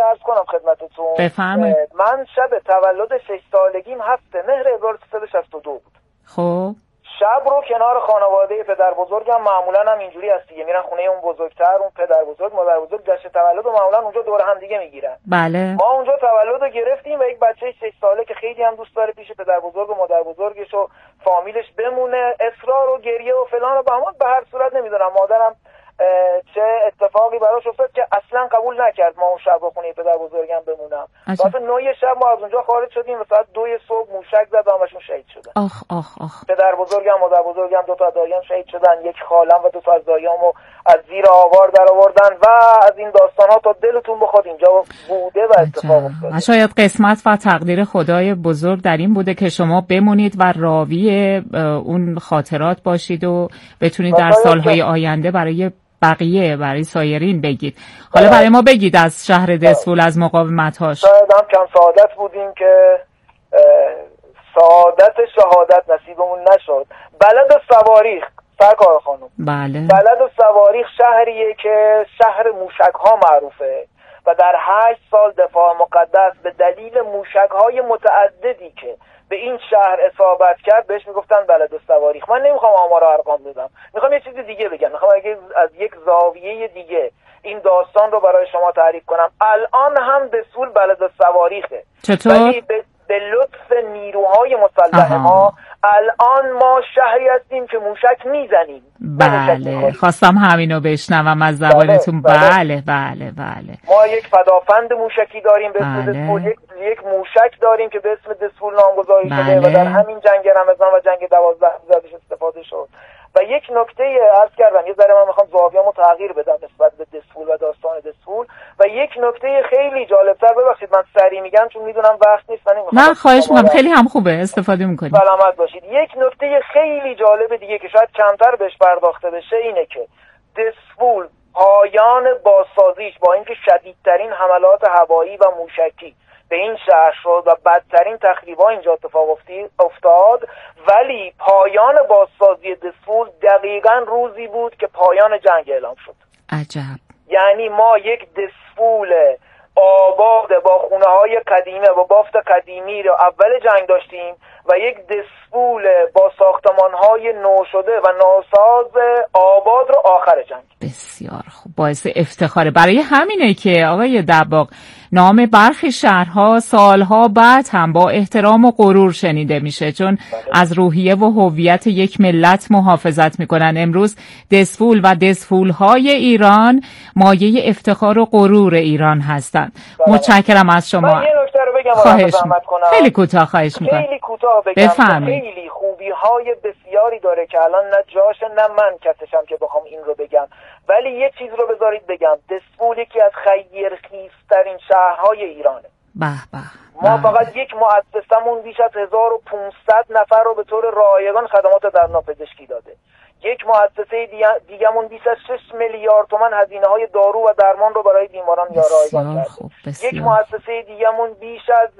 عرض کنم خدمتتون. بفرمایید. من شب تولد 6 سالگیم 7 مهر 1362 بود. خب شب رو کنار خانواده پدر بزرگم، معمولا هم اینجوری هست دیگه، میرن خونه اون بزرگتر، اون پدر بزرگ مادر بزرگ، جشن تولد و معمولا اونجا دور هم دیگه میگیرن. بله. ما اونجا تولد رو گرفتیم و یک بچه 6 ساله که خیلی هم دوست داره پیش پدر بزرگ و مادر بزرگش و فامیلش بمونه، اصرار و گریه و فلان و بهمان، به هر صورت نمیدونم مادرم چه اتفاقی براش افتاد که اصلا قبول نکرد ما اون شب رو خونه پدر بزرگم بمونم. ساعت 9 شب ما از اونجا خارج شدیم و ساعت 2 صبح موشک زد و همشون شهید شدن. آخ آخ آخ. پدر بزرگم، مادر بزرگم، 2 تا دایی‌ام شهید شدن، یک خالم و 2 تا از دایی‌امو از زیر آوار در آوردن و از این داستان‌ها تا دلتون بخواد اینجا بوده و اتفاق افتاده. شاید قسمت و تقدیر خدای بزرگ در این بوده که شما بمونید و راوی اون خاطرات باشید و بتونید در سالهای آینده برای بقیه، برای سایرین بگید. حالا برای ما بگید از شهر دسفول، از مقاومت‌هاش. شاید هم کم سعادت بودیم که سعادت شهادت نصیبمون نشد. بلد صواریخ سرکار خانم، بله. بلد صواریخ شهریه که شهر موشک‌ها معروفه و در 8 سال دفاع مقدس به دلیل موشک‌های متعددی که به این شهر اصابت کرد بهش میگفتن بلد صواریخ. من نمیخوام آمار و ارقام بدم، میخوام یه چیز دیگه بگم، میخوام از یک زاویه دیگه این داستان رو برای شما تعریف کنم. الان هم دسفول بلد صواریخه. چطور؟ ولی به لطف نیروهای مسلح ما الان ما شهری هستیم که موشک میزنیم. بله، خواستم همینو بشنوم از زبانتون. بله بله بله. ما یک فدافند موشکی داریم به اسم دسفول، یک موشک داریم که به اسم دسفول نامگذاری شده و در همین جنگ رمضان و جنگ 12 ازش استفاده شد. و یک نکته عرض کردم، یه ذره من میخوام زاویه‌مو تغییر بدم نسبت به دسفول و داستان دسفول و یک نکته خیلی جالبتر، ببخشید من سریع میگم چون میدونم وقت نیست. نه خواهش میکنم، خیلی هم خوبه، استفاده میکنیم. سلامت باشید. یک نکته خیلی جالب دیگه که شاید کمتر بهش پرداخته بشه اینه که دسفول پایان بازسازیش با اینکه شدیدترین حملات هوایی و موشکی به این شهر شد و بدترین تخریب‌ها اینجا اتفاق افتاد، ولی پایان بازسازی دسفول دقیقاً روزی بود که پایان جنگ اعلام شد. عجب. یعنی ما یک دسفول آباد با خونه‌های قدیمی و بافت قدیمی رو اول جنگ داشتیم و یک دسفول با ساختمان‌های نو شده و ناساز آباد رو آخر جنگ. بسیار خوب، باعث افتخاره. برای همینه که آقای دباغ نام برخی شهرها سالها بعد هم با احترام و غرور شنیده میشه، چون از روحیه و هویت یک ملت محافظت میکنن. امروز دسفول و دسفولهای ایران مایه افتخار و غرور ایران هستند. متشکرم از شما. من یه نکته رو بگم، خواهش میکنم. خیلی کوتاه خواهش میکنم. خیلی کوتاه بگم. خیلی خوبی‌های بسیاری داره که الان نه جاش نه من کسشم که بخوام این رو بگم، ولی یه چیز رو بذارید بگم. دسفول یکی از خیرخیزترین شهرهای ایرانه. به به. ما فقط یک مؤسسمون بیش از 1500 نفر رو به طور رایگان خدمات دندانپزشکی داده. یک مؤسسه دیگه‌مون بیش از 6 میلیارد تومان هزینه‌های دارو و درمان رو برای بیماران رایگان کرده. یک مؤسسه دیگه‌مون بیش از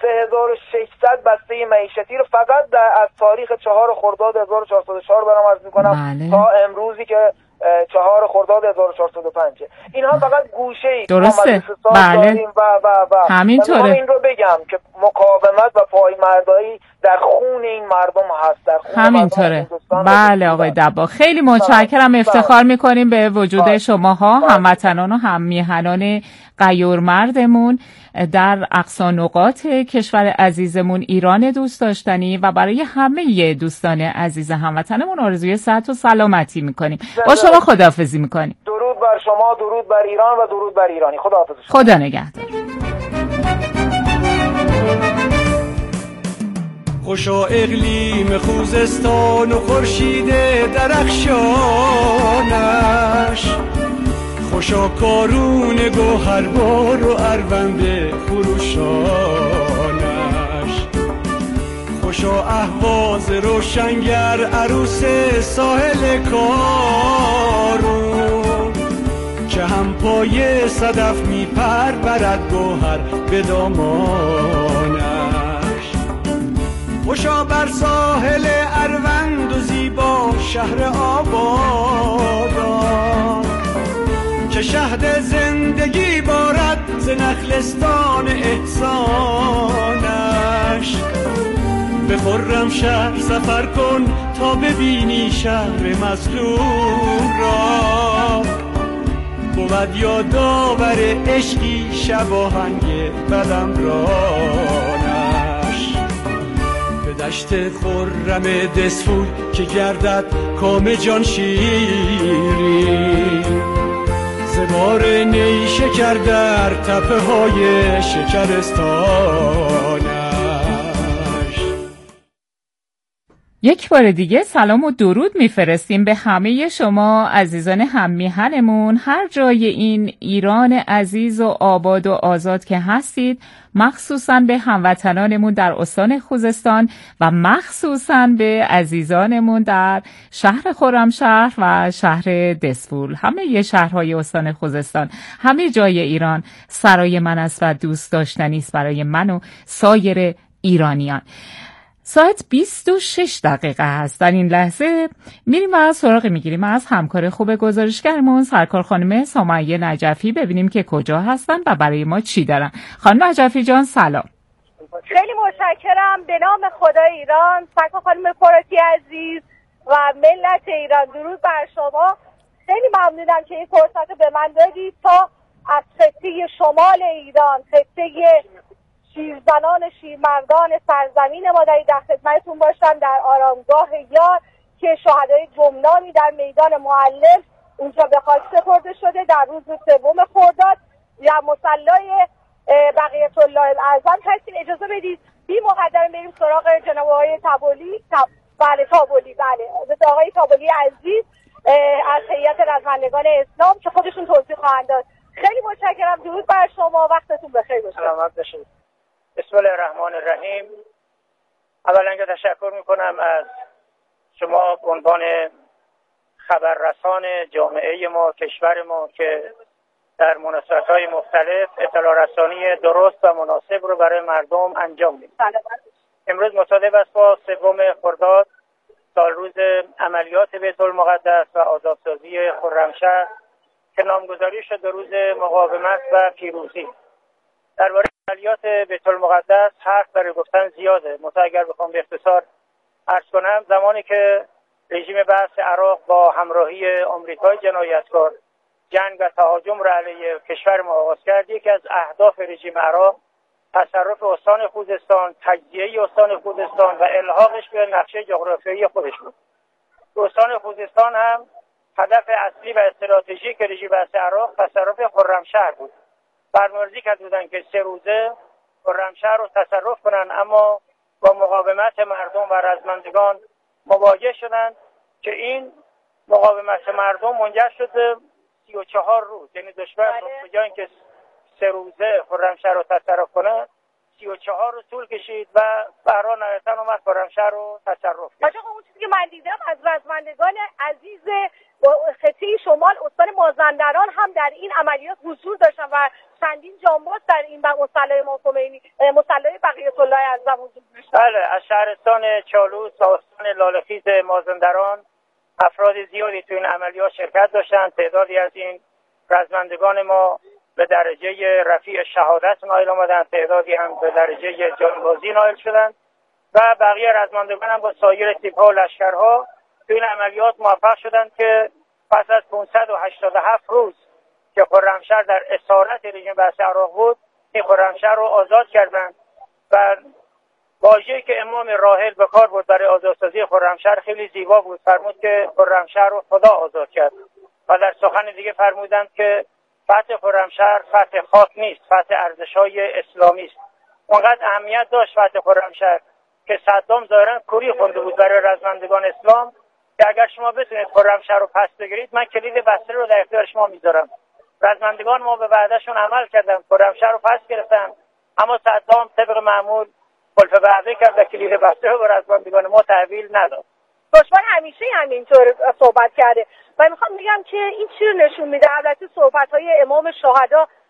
3600 بسته معیشتی رو فقط از تاریخ 4 خرداد 1404 برام عرض می‌کنم تا امروزی که 4 خرداد 1405. اینها فقط گوشه‌ای درسته. بله. و همینطوره. من این رو بگم که مقاومت و پایمردایی در خون این مردم هست، در خون همینطوره. بله آقای دباغ، خیلی متشکرم. افتخار میکنیم به وجود شماها، هموطنان و هم میهنان غیورمردمون در اقصا نقاط کشور عزیزمون ایران دوست داشتنی و برای همه دوستان عزیز هموطنمون آرزوی صحت و سلامتی میکنیم. با شما خداحافظی میکنیم. درود بر شما، درود بر ایران و درود بر ایرانی. خداحافظ. خدا نگهدار. خوشا اقلیم خوزستان و خورشید درخشانش، خوشا کارون گوهربار و اروند خروشانش، خوشا اهواز روشنگر عروس ساحل کارون که هم پای صدف میپر برد گوهر به دامانش. خوشا بر ساحل اروند و زیبا شهر آبادان چه شهد زندگی بارد ز نخلستان احسانش. به خرمشهر سفر کن تا ببینی شهر مظلوم را، بود یادآور عشقی شب آهنگ قلمرانش. به دشت خرم دسفول که گردد کام جان شیرین، ز بار نیشکر در تپه های شکرستانش. یک بار دیگه سلام و درود میفرستیم به همه شما عزیزان هممیهنمون هر جای این ایران عزیز و آباد و آزاد که هستید، مخصوصاً به هموطنانمون در استان خوزستان و مخصوصاً به عزیزانمون در شهر خرمشهر و شهر دسفول. همه شهرهای استان خوزستان، همه جای ایران سرای من است و دوست داشتنی است برای من و سایر ایرانیان. ساعت 26 دقیقه هست. در این لحظه میریم و سراغ میگیریم از همکار خوب گزارشگرمون سرکار خانم سمیه نجفی، ببینیم که کجا هستن و برای ما چی دارن. خانم نجفی جان سلام. خیلی متشکرم. به نام خدای ایران، سرکار خانم فراتی عزیز و ملت ایران، درود بر شما. خیلی ممنونم که این فرصت رو به من دادید تا از خطه شمال ایران، خطه شیرزنان شیرمردان سرزمین ما در خدمتتون باشم در آرامگاه یار که شهدای گمنامی در میدان معلم اونجا به خاک سپرده شده در روز 3 خرداد یا مصلی بقیت الله الاعظم هستیم. اجازه بدید بی مقدم بریم سراغ جناب آقای تابلی. بله آقای تابلی عزیز از هیئت رزمندگان اسلام که خودشون توضیح خواهند داد. خیلی متشکرم. درود بر شما، وقتتون بخیر باشه. سلامت باشید. بسم الله الرحمن الرحیم. اولا که تشکر میکنم از شما به عنوان خبررسان جامعه ما، کشور ما که در مناسبت‌های مختلف اطلاع رسانی درست و مناسب رو برای مردم انجام میدید. امروز مصادف است با 3 خرداد، سال روز عملیات بیت المقدس و آزادسازی خرمشهر که نامگذاری شد به روز مقاومت و پیروزی. درباره عملیات بیت المقدس حرف برای گفتن زیاده. اگر بخوام به اختصار عرض کنم، زمانی که رژیم بأس عراق با همراهی آمریکای جنایتکار جنگ و تهاجم را علیه کشور ما آغاز کرد، یکی از اهداف رژیم عراق تصرف استان خوزستان، تجزیه استان خوزستان و الحاقش به نقشه جغرافیایی خودش بود. استان خوزستان هم هدف اصلی و استراتژیک رژیم بأس عراق تصرف خرمشهر بود. برنامه‌ریزی کرده بودن که 3 روزه خرمشهر رو تصرف کنن، اما با مقاومت مردم و رزمندگان مواجه شدند که این مقاومت مردم منجر شد به 34 روز. یعنی دشمن به جای اینکه 3 روزه خرمشهر رو تصرف کنه 34 روز طول کشید و بهرا نهایتاً اومد خرمشهر رو تصرف کرد. آقا اون چیزی که من دیدم از رزمندگان عزیز خطه شمال استان مازندران هم در این عملیات حضور داشتن و چندین جانباز در این مصلی امام خمینی، مصلی بقیت الله اعظم حضور داشتن. بله، از شهرستان چالوس تا استان لاله‌خیز مازندران افراد زیادی تو این عملیات شرکت داشتند. تعدادی از این رزمندگان ما به درجه رفیع شهادت نائل آمدند، تعدادی هم به درجه جانبازی نائل شدند و بقیه رزمندگان هم با سایر تیپ‌ها و لشکرها تو این عملیات موفق شدند که پس از 587 روز که خرمشهر در اسارت رژیم بأس عراق بود، این خرمشهر رو آزاد کردند و واژه‌ای که امام راحل به کار برد برای آزادسازی خرمشهر خیلی زیبا بود. فرمود که خرمشهر رو خدا آزاد کرد و در سخن دیگه فرمودند که فتح خرمشهر فتح خاک نیست، فتح ارزش‌های اسلامی است. اونقدر اهمیت داشت فتح خرمشهر که صدام ظاهراً کوری خونده بود برای رزمندگان اسلام که اگر شما بتونید خرمشهر رو پس بگیرید، من کلید بسته رو در اختیار شما میذارم. رزمندگان ما به وعدهشون عمل کردن، خرمشهر رو پس گرفتن، اما صدام طبق معمول خلف وعده کرد و کلید بسته رو به رزمندگان ما تحویل نداد. دشمن همیشه همینطور صحبت کرده و میخوام بگم که این چی رو نشون میده؟ البته صحبت‌های امام شهدا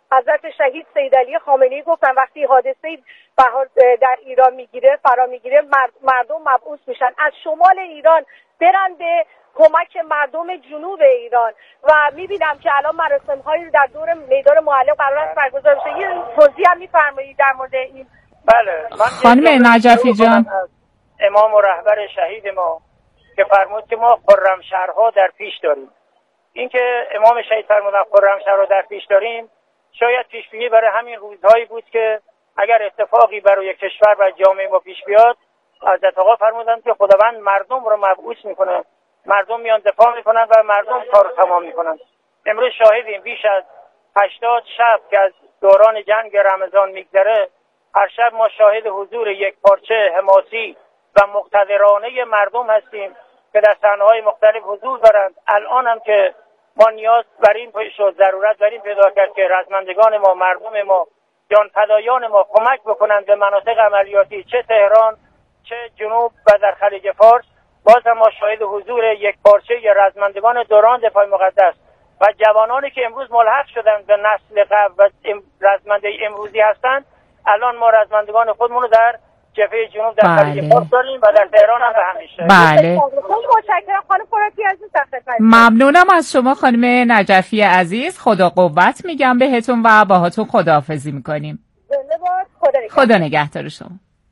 حضرت شهید سید علی خامنه‌ای گفتن وقتی حادثه در ایران فرا میگیره مردم مبعوث میشن از شمال ایران برن به کمک مردم جنوب ایران و میبینم که الان مراسم‌هایی در دور میدان معلم قرار است برگزار بشه. یه توضیح هم می‌فرمایید در مورد این؟ بله، من خانم نجفی جان، امام و رهبر شهید ما که فرمود که ما خرمشهرها در پیش داریم. این که امام شهید فرمودن خرمشهرها در پیش داریم شاید پیشبینی برای همین روزهایی بود که اگر اتفاقی برای کشور و جامعه ما پیش بیاد، حضرت آقا فرمودن که خداوند مردم رو مبعوث میکنه، مردم میان دفاع میکنن و مردم کارو تمام میکنن. امروز شاهدیم بیش از 80 شب که از دوران جنگ رمضان میگذره، هر شب ما شاهد حضور یک پارچه حماسی و مقتدرانه مردم هستیم که در صحنه‌های مختلف حضور دارند. الان هم که ما نیاز بر این شد، ضرورت بر این پیدا کرد که رزمندگان ما، مردم ما، جانفدایان ما کمک بکنند به مناطق عملیاتی، چه تهران چه جنوب و در خلیج فارس. باز هم ما شاهد حضور یک پارچه رزمندگان دوران دفاع مقدس و جوانانی که امروز ملحق شدند به نسل قبل و رزمنده امروزی هستند. الان ما رزمندگان خودمون رو در جبهه جنوب در خلیج فارس داریم و در تهران هم به همین شکل. بله، متشکرم خانم فراتی عزیز. ممنونم از شما خانم نجفی عزیز. خدا قوت میگم بهتون و باهاتون خداحافظی میکنیم. خدا نگهدار شما.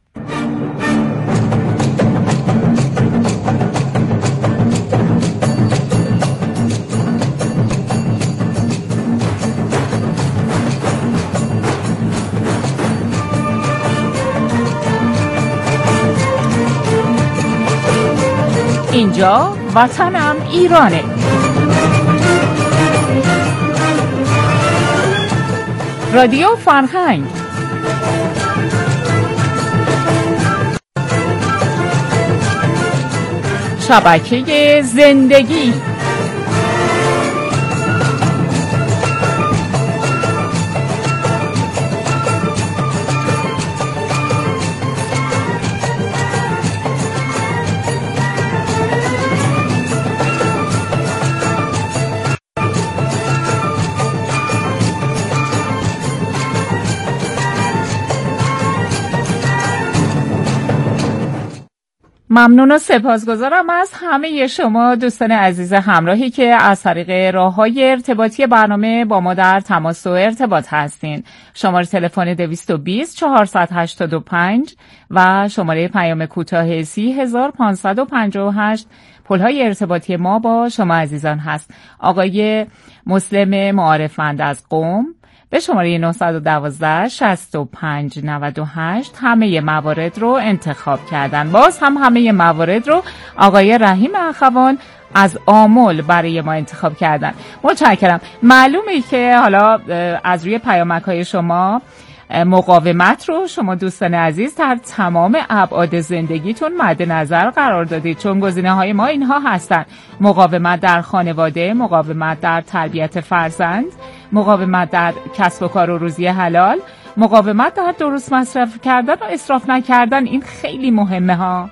اینجا وطنم ایرانه. رادیو فرهنگ، شبکه زندگی، ممنون و سپاسگزارم از همه شما دوستان عزیز همراهی که از طریق راه‌های ارتباطی برنامه با ما در تماس و ارتباط هستین. شماره تلفن 220 485 و شماره پیام کوتاه 30558 پل‌های ارتباطی ما با شما عزیزان هست. آقای مسلم معارفند از قم به شماره 912 65 98 همه موارد رو انتخاب کردن. باز هم همه موارد رو آقای رحیم اخوان از آمل برای ما انتخاب کردن. متشکرم. معلومه که حالا از روی پیامک‌های شما مقاومت رو شما دوستان عزیز در تمام ابعاد زندگیتون مد نظر قرار دادید، چون گزینه‌های ما اینها هستن: مقاومت در خانواده، مقاومت در تربیت فرزند، مقاومت در کسب و کار و روزی حلال، مقاومت در درست مصرف کردن و اسراف نکردن. این خیلی مهمه ها.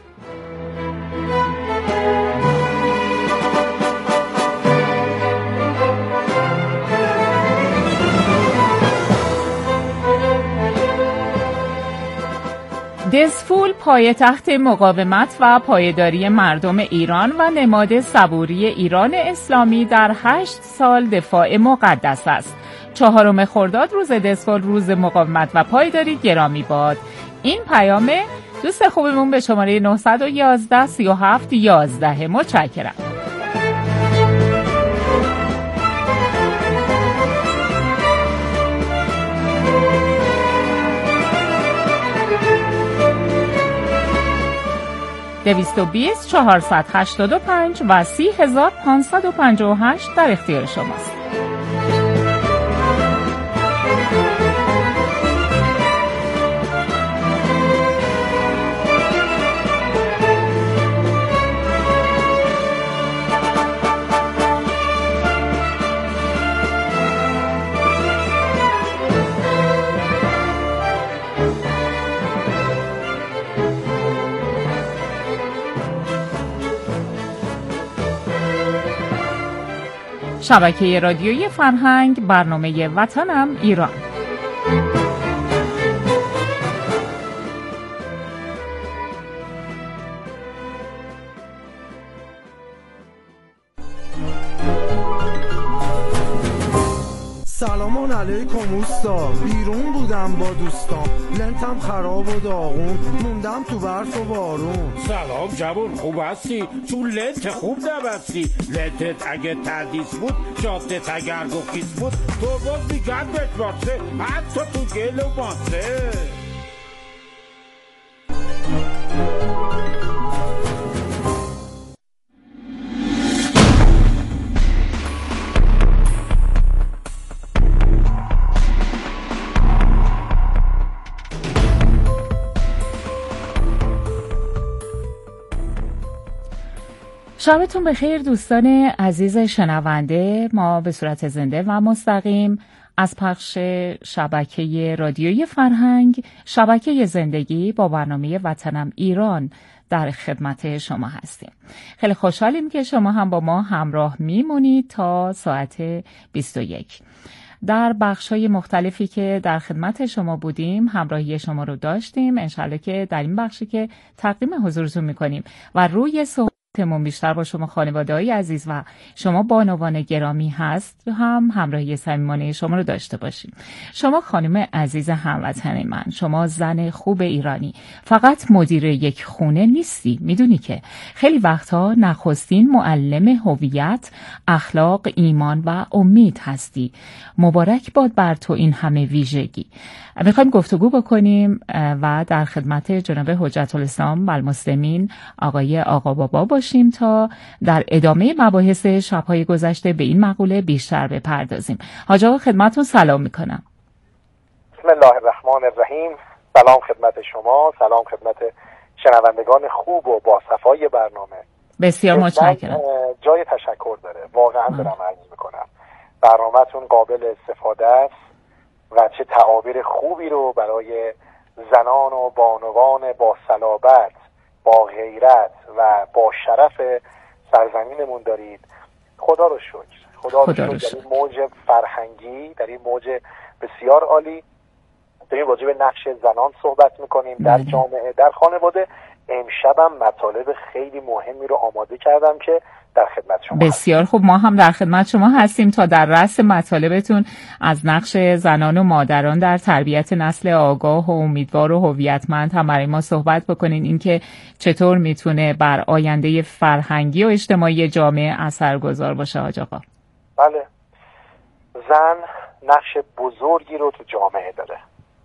دزفول پایتخت مقاومت و پایداری مردم ایران و نماد صبوری ایران اسلامی در 8 سال دفاع مقدس است. 4 خرداد روز دزفول، روز مقاومت و پایداری گرامی باد. این پیام دوست خوبمون به شماره 911 37 11. متشکرم. دویست و 485 و 30558 در اختیار شماست. شبکه رادیویی فرهنگ، برنامه وطنم ایران. سلام علیکم اوستا، بیرون بودم با دوستام، لنتم خراب و داغون، موندم تو برف و بارون. سلام جوون، خوب هستی؟ تو لنت خوب نبستی. لنتت اگه تردیس بود، شاتت اگر گفیس بود، تو باز میگن بتراسه، حتی تو گل و ماسه. شبتون بخیر دوستان عزیز شنونده. ما به صورت زنده و مستقیم از پخش شبکه رادیویی فرهنگ، شبکه زندگی با برنامه وطنم ایران در خدمت شما هستیم. خیلی خوشحالیم که شما هم با ما همراه میمونید تا ساعت 21. در بخش‌های مختلفی که در خدمت شما بودیم همراهی شما رو داشتیم. انشالله که در این بخشی که تقدیم حضورتون میکنیم و روی صحبتمون بیشتر با شما خانواده‌های عزیز و شما بانوان گرامی هست هم همراهی صمیمانه شما رو داشته باشیم. شما خانم عزیز هموطن من، شما زن خوب ایرانی، فقط مدیر یک خونه نیستی. میدونی که خیلی وقتها نخستین معلم هویت، اخلاق، ایمان و امید هستی. مبارک باد بر تو این همه ویژگی. میخوایم گفتگو بکنیم و در خدمت جناب حجت الاسلام و المسلمین آقای آقابابا باشیم تا در ادامه مباحث شب‌های گذشته به این مقوله بیشتر بپردازیم. حاج آقا خدمتتون سلام میکنم. بسم الله الرحمن الرحیم. سلام خدمت شما، سلام خدمت شنوندگان خوب و با صفای برنامه. بسیار متشکرم. جای تشکر داره، واقعا دارم عرض میکنم. برنامه‌تون قابل استفاده است و چه تعابیر خوبی رو برای زنان و بانوان با صلابت، با غیرت و با شرف سرزمینمون دارید. خدا رو شکر. خدا رو شکر. در این موج فرهنگی، در این موج بسیار عالی داریم راجع به نقش زنان صحبت میکنیم در جامعه، در خانواده. امشبم مطالب خیلی مهمی رو آماده کردم که در خدمت شما بسیار خوب، ما هم در خدمت شما هستیم تا در رأس مطالبتون از نقش زنان و مادران در تربیت نسل آگاه و امیدوار و هویتمند هم برای ما صحبت بکنین. اینکه چطور میتونه بر آینده فرهنگی و اجتماعی جامعه اثرگذار باشه. حاج آقا بله، زن نقش بزرگی رو تو جامعه داره.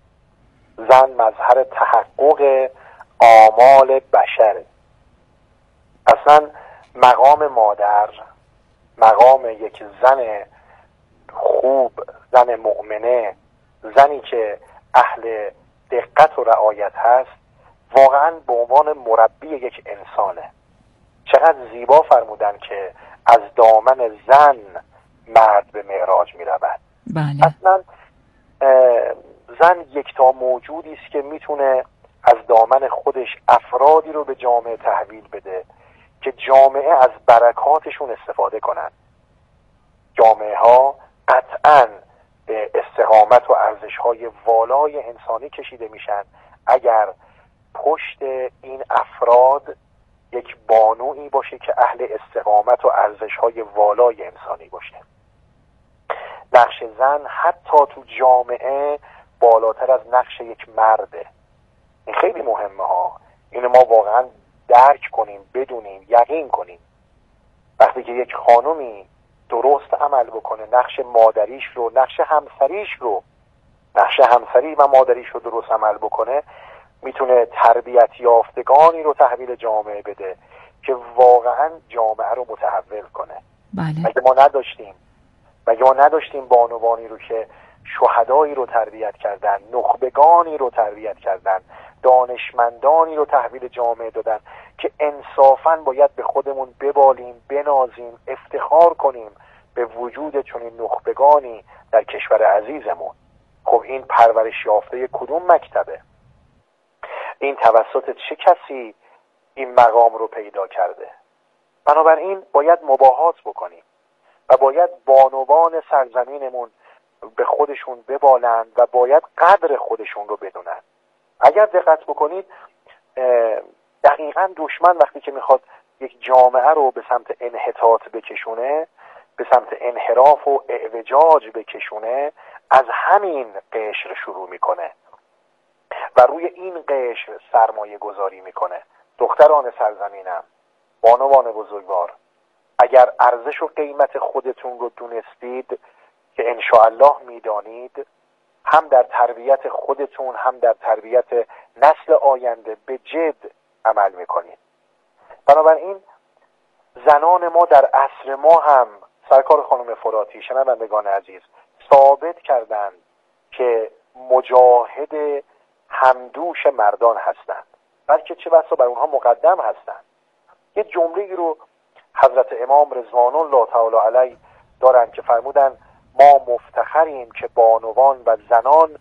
زن مظهر تحقق آمال بشره. اصلا مقام مادر، مقام یک زن خوب، زن مؤمنه، زنی که اهل دقت و رعایت هست، واقعا به عنوان مربی یک انسانه. چقدر زیبا فرمودن که از دامن زن مرد به معراج می رود. بله. اصلا زن یکتا موجودی است که میتونه از دامن خودش افرادی رو به جامعه تحویل بده که جامعه از برکاتشون استفاده کنن. جامعه ها قطعاً به استقامت و ارزش‌های والای انسانی کشیده میشن اگر پشت این افراد یک بانویی باشه که اهل استقامت و ارزش‌های والای انسانی باشه. نقش زن حتی تو جامعه بالاتر از نقش یک مرده. این خیلی مهمه ها. اینو ما واقعا درک کنیم، بدونیم، یقین کنیم. وقتی که یک خانومی درست عمل بکنه، نقش مادریش رو، نقش همسری و مادریش رو درست عمل بکنه، میتونه تربیت یافتگانی رو تحویل جامعه بده که واقعا جامعه رو متحول کنه. بله. مگه ما نداشتیم بانوانی رو که شهدایی رو تربیت کردن، نخبگانی رو تربیت کردن، دانشمندانی رو تحویل جامعه دادن که انصافاً باید به خودمون ببالیم، بنازیم، افتخار کنیم به وجود چنین نخبگانی در کشور عزیزمون. خب این پرورش یافته کدوم مکتبه؟ این توسط چه کسی این مقام رو پیدا کرده؟ بنابراین باید مباهات بکنیم. و باید بانوان سرزمینمون به خودشون ببالند و باید قدر خودشون رو بدونن. اگر دقت بکنید دقیقاً دشمن وقتی که میخواد یک جامعه رو به سمت انحطاط بکشونه، به سمت انحراف و اعوجاج بکشونه، از همین قشر شروع میکنه و روی این قشر سرمایه گذاری میکنه. دختران سرزمینم، بانوان بزرگوار، اگر ارزش و قیمت خودتون رو دونستید که انشاءالله میدانید، هم در تربیت خودتون هم در تربیت نسل آینده به جد عمل میکنید. بنابراین زنان ما در عصر ما هم، سرکار خانم فراتی، شنوندگان عزیز، ثابت کردند که مجاهد همدوش مردان هستند، بلکه چه بسا بر اونها مقدم هستند. یه جمله‌ای رو حضرت امام رضوان الله تعالی علیه دارن که فرمودن ما مفتخریم که بانوان و زنان،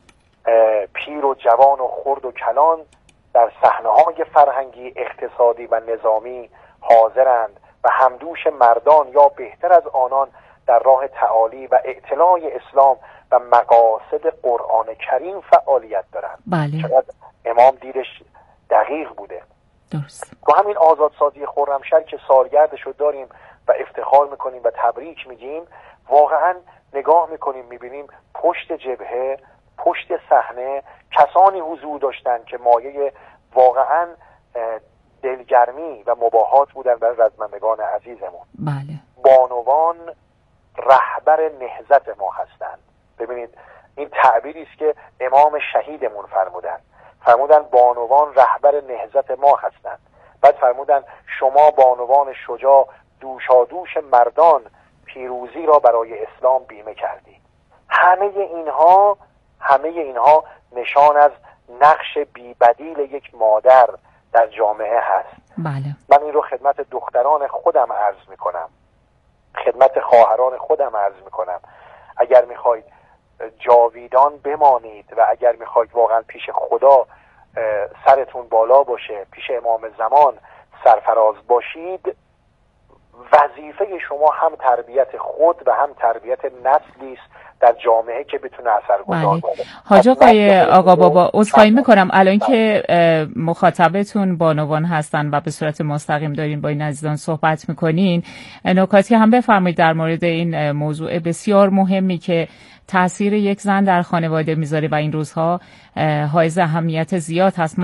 پیر و جوان و خرد و کلان در صحنه‌های فرهنگی، اقتصادی و نظامی حاضرند و همدوش مردان یا بهتر از آنان در راه تعالی و اعتلاع اسلام و مقاصد قرآن کریم فعالیت دارند. بله. چقدر امام دیدش دقیق بوده. درست. تو همین آزادسازی خرمشهر که سالگردش رو داریم و افتخار میکنیم و تبریک میگیم، واقعا نگاه میکنیم میبینیم پشت جبهه، پشت صحنه کسانی حضور داشتن که مایه واقعا دلگرمی و مباهات بودن برای رزمندگان عزیزمون. بله. بانوان رهبر نهضت ما هستند. ببینید این تعبیری است که امام شهیدمون فرمودن بانوان رهبر نهضت ما هستند. بعد فرمودن شما بانوان شجاع دوشادوش مردان پیروزی را برای اسلام بیمه کردید. همه اینها نشان از نقش بی‌بدیل یک مادر در جامعه هست. بله. من این رو خدمت دختران خودم عرض میکنم، خدمت خواهران خودم عرض میکنم. اگر میخواید جاویدان بمانید و اگر میخواید واقعا پیش خدا سرتون بالا باشه، پیش امام زمان سرفراز باشید، وظیفه شما هم تربیت خود و هم تربیت نسلی است در جامعه که بتونه اثرگذار باشه. حاج آقا بابا، عذرخواهی میکنم الان که مخاطبتون بانوان هستن و به صورت مستقیم دارین با این عزیزان صحبت میکنین، نکاتی هم بفرمایید در مورد این موضوع بسیار مهمی که تأثیر یک زن در خانواده میذاره و این روزها حائز اهمیت زیاد هست.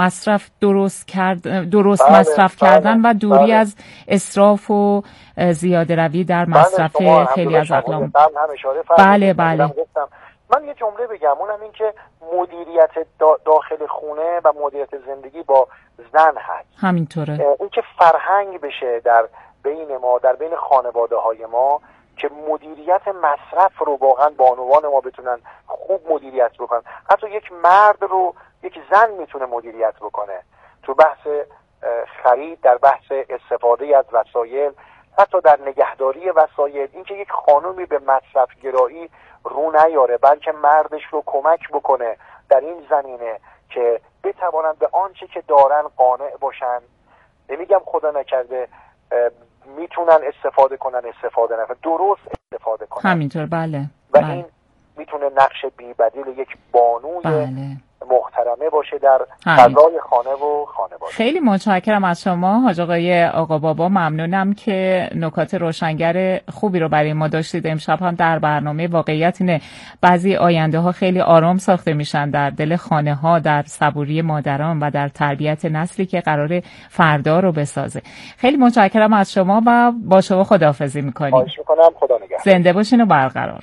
درست مصرف کردن و دوری از اسراف و زیاده روی در مصرف خیلی از اقلام. بله. من یه جمله بگم، اونم این که مدیریت داخل خونه و مدیریت زندگی با زن هست. همینطوره. این که فرهنگ بشه در بین ما، در بین خانواده های ما، که مدیریت مصرف رو واقعا بانوان ما بتونن خوب مدیریت بکنن. حتی یک مرد رو یک زن میتونه مدیریت بکنه تو بحث خرید، در بحث استفاده از وسایل، حتی در نگهداری وسایل. اینکه یک خانومی به مصرف گرایی رو نیاره، بلکه مردش رو کمک بکنه در این زمینه که بتوانن به آنچه که دارن قانع باشن. نمیگم خدا نکرده میتونن استفاده کنن، استفاده نکنن، درست استفاده کنن. همینطور. بله. و این میتونه نقش بی‌بدیل یک بانوی محترمه باشه در فضای خانه و خانواده. خیلی متشکرم از شما حاج آقا بابا، ممنونم که نکات روشنگر خوبی رو برای ما داشتید امشب هم در برنامه. واقعیت اینه بعضی آینده ها خیلی آرام ساخته میشن در دل خانه ها، در صبوری مادران و در تربیت نسلی که قراره فردا رو بسازه. خیلی متشکرم از شما و با شما خداحافظی میکنیم. خواهش میکنم. خدا نگهدار. زنده باشین و برقرار.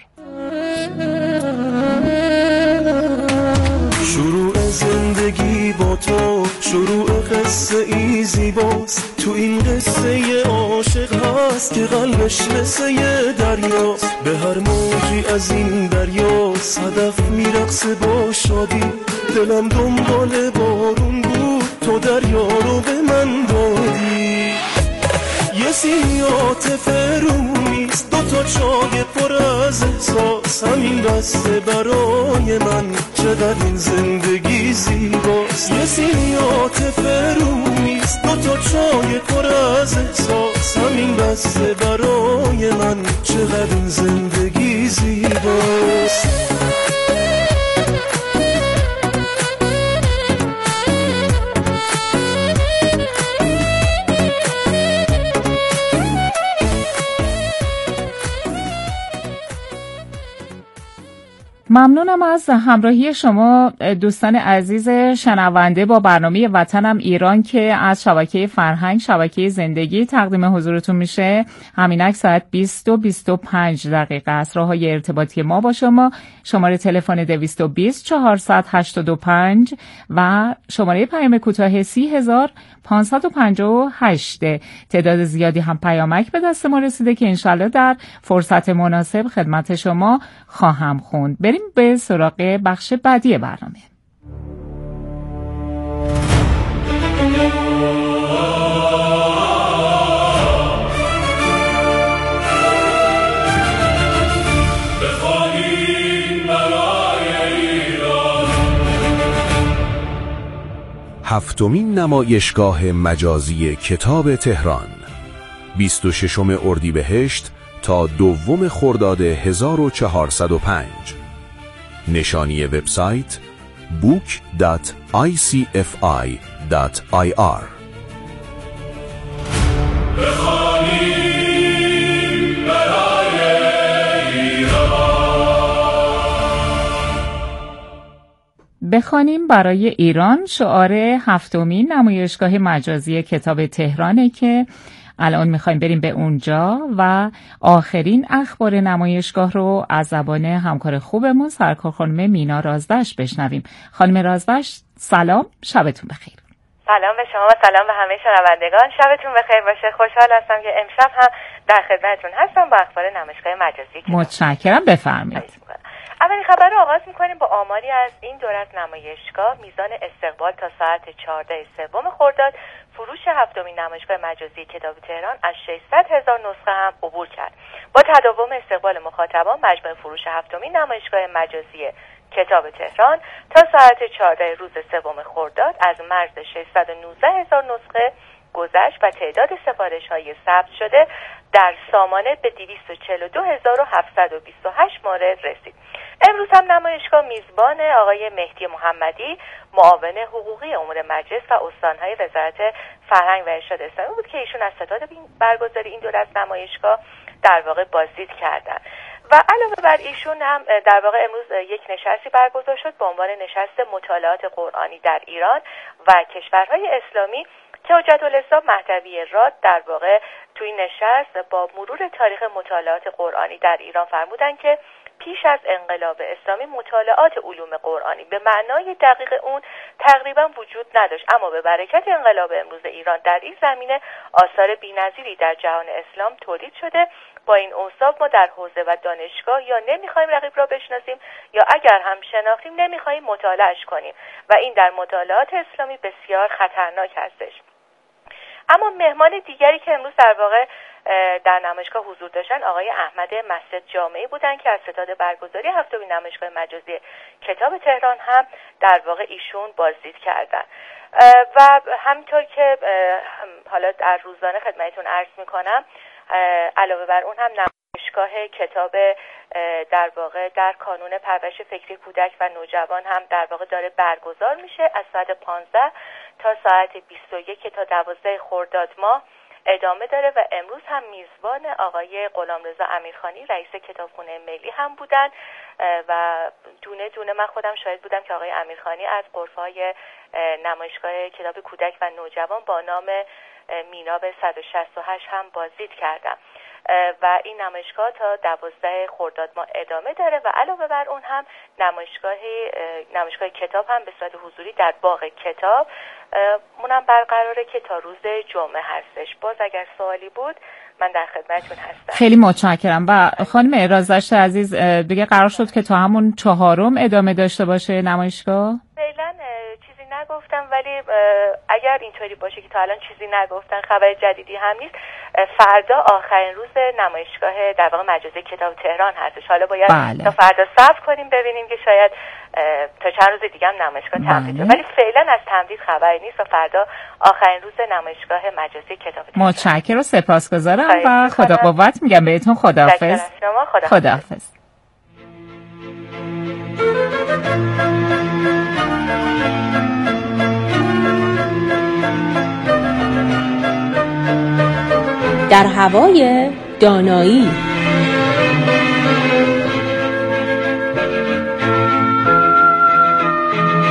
شروع زندگی با تو، شروع قصه ای زیباست. تو این قصه عاشق هست که قلبش مثل یه دریاست. به هر موجی از این دریا صدف میرقصه با شادی. دلم دنبال بارون بود، تو دریا رو به من دادی. یه سیات رومیست، دوتا چای پر از احساس. همین بسته برای من چقدر این زندگی زیباست. یه سیات رومیست، هست، 2 تا چای پر از احساس، همین بسته برای من چقدر این زندگی زیباست. ممنونم از همراهی شما دوستان عزیز شنونده با برنامه وطنم ایران که از شبکه فرهنگ، شبکه زندگی تقدیم حضورتون میشه. همینک ساعت 20 و 25 دقیقه است. راههای ارتباطی ما با شما: شماره تلفن 220 485 و شماره پیام کوتاه 30558. تعداد زیادی هم پیامک به دست ما رسیده که انشالله در فرصت مناسب خدمت شما خواهم خوند. بریم به سراغ بخش بعدی برنامه. هفتمین نمایشگاه مجازی کتاب تهران، 26 اردیبهشت تا 2 خرداد 1405. نشانی وبسایت book.icfi.ir. بخوانیم برای ایران شعار هفتمین نمایشگاه مجازی کتاب تهرانه که الان میخوایم بریم به اونجا و آخرین اخبار نمایشگاه رو از زبان همکار خوبمون سرکار خانم مینا رازدشت بشنویم. خانم رازدشت سلام، شبتون بخیر. سلام به شما و سلام به همه شنوندگان. شبتون بخیر باشه. خوشحال هستم که امشب هم در خدمتتون هستم با اخبار نمایشگاه مجازی کتاب. متشکرم، بفرمایید. اولین خبر رو آغاز می‌کنیم با آماری از این دور از نمایشگاه. میزان استقبال تا ساعت 14 سوم خرداد فروش هفتمین نمایشگاه مجازی کتاب تهران از 600,000 نسخه هم عبور کرد. با تداوم استقبال مخاطبان، مجموع فروش هفتمین نمایشگاه مجازی کتاب تهران تا ساعت 14 روز سوم خرداد از مرز 619,000 نسخه گذشت و تعداد سفارش‌های ثبت شده در سامانه به 242,728 مورد رسید. امروز هم نمایشگاه میزبان آقای مهدی محمدی، معاون حقوقی امور مجلس و استانهای وزارت فرهنگ و ارشاد اسلامی بود که ایشون از ستاد برگزاری این دور از نمایشگاه در واقع بازدید کردند. و علاوه بر ایشون هم در واقع امروز یک نشستی برگزار شد به عنوان نشست مطالعات قرآنی در ایران و کشورهای اسلامی که حجت الاسلام مهدوی راد در واقع توی نشست با مرور تاریخ مطالعات قرآنی در ایران فرمودن که پیش از انقلاب اسلامی مطالعات علوم قرآنی به معنای دقیق اون تقریبا وجود نداشت، اما به برکت انقلاب امروز ایران در این زمینه آثار بی‌نظیری در جهان اسلام تولید شده. با این اوصاف ما در حوزه و دانشگاه یا نمیخوایم رقیب را بشناسیم یا اگر هم شناختیم نمیخوایم مطالعهش کنیم و این در مطالعات اسلامی بسیار خطرناک هستش. اما مهمان دیگری که امروز در واقع در نمایشگاه حضور داشتن آقای احمد مسجد جامعی بودن که از ستاد برگزاری هفتمین نمایشگاه مجازی کتاب تهران هم در واقع ایشون بازدید کردن. و همینطور که حالا در روزانه خدمتتون عرض میکنم، علاوه بر اون هم نمایشگاه کتاب در واقع در کانون پرورش فکری کودک و نوجوان هم در واقع داره برگزار میشه از ساعت 15 تا ساعت 21 تا 12 خرداد ماه ادامه داره و امروز هم میزبان آقای غلامرضا امیرخانی رئیس کتابخونه ملی هم بودن و دونه دونه من خودم شاهد بودم که آقای امیرخانی از غرفه‌های نمایشگاه کتاب کودک و نوجوان با نام میناب 168 هم بازدید کردم و این نمایشگاه تا 12 خرداد ماه ادامه داره و علاوه بر اون هم نمایشگاه کتاب هم به صورت حضوری در باغ کتاب اونم برقراره که تا روز جمعه هستش. باز اگر سوالی بود من در خدمتتون هستم. خیلی متشکرم. و خانم رازدشت عزیز دیگه قرار شد که تا همون 4 ادامه داشته باشه نمایشگاه؟ فعلا چیزی نگفتم، ولی اگر اینطوری باشه که تا الان چیزی نگفتن، خبر جدیدی هم نیست، فردا آخرین روز نمایشگاه در واقع مجازی کتاب تهران هستش. حالا باید تا فردا صبر کنیم ببینیم که شاید تا چند روز دیگه هم نمایشگاه تمدید بشه، ولی فعلا از تمدید خبری نیست و فردا آخرین روز نمایشگاه مجازی کتاب تهران. متشکرم و سپاسگزارم و خدا قوت میگم بهتون. خداحافظ. خداحافظ. در هوای دانایی